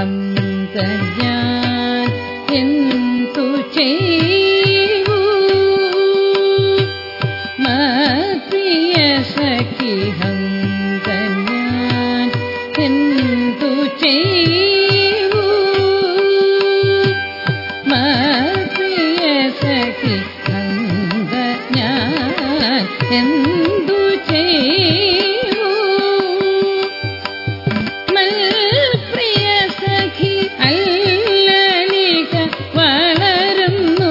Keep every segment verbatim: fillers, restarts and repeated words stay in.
അന്ത ഞാൻ എന്തു ചെയ്യൂ പ്രിയ സഖി അന്ത ഞാൻ എന്തു ചെയ്യൂ പ്രിയ സഖി അന്ത ഞാൻ എന്തു ചെയ്യൂ പ്രിയ സഖി അല്ലലിക വളരുന്നു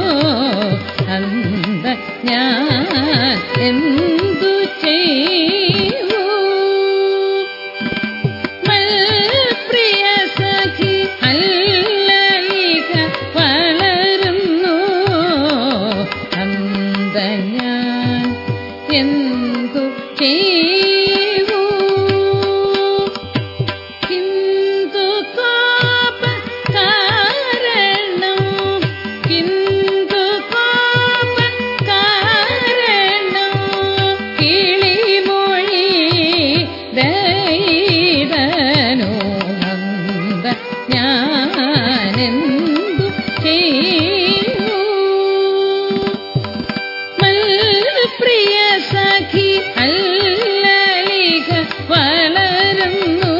അന്ത ഞാൻ എന്തു ചെയ്യൂ പ്രിയ സഖി അല്ലലിക വളരുന്നു അന്ത ഞാൻ എന്തു ചെയ്യൂ കിന്തു കോപ കാരണം കിന്തു കോപ കാരണം കിളിമൊഴി ദൈതനോ അന്ത ഞാനെന്തു ചെയ്യൂ പ്രിയ സഖി അല്ലലിക വളരുന്നു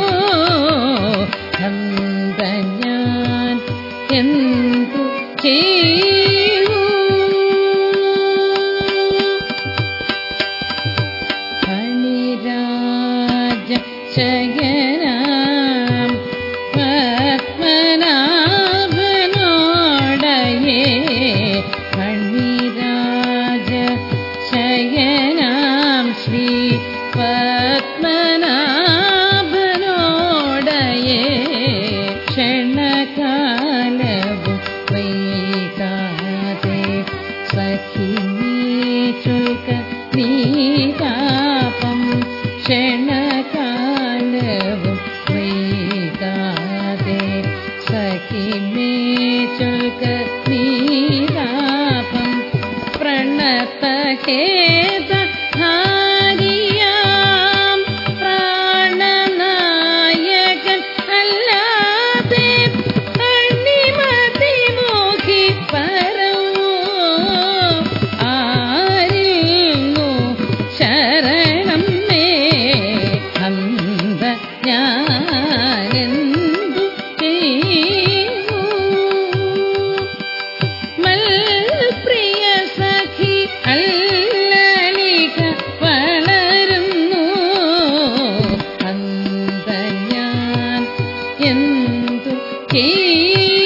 അന്ത ഞാൻ എന്തു ചെയ്യൂ ഫണിരാജ ശയനാം പത്മനാഭനോടയേ ഫണിരാജ ശയനാം ശ്രീ പത്മനാഭനോടയേ ക്ഷണകാലവും വൈകാതെ സഖി നീ ചൊൽക്ക നീതാപം ക്ഷണകാലവും വൈകാതെ സഖി മേ ചൊൽക്ക നീതാപം പ്രണതഹേത ഹാരിയാം പ്രാണനായകൻ അല്ലാതെ അണിമതിമുഖി പരമോ ആരിന്നു ശരണം മേ അന്ത ഞാനെന്തു ചെയ്യൂ പ്രിയ സഖി അല്ലലിക വളരുന്നു അന്ത ഞാൻ എന്തു ചെയ്യൂ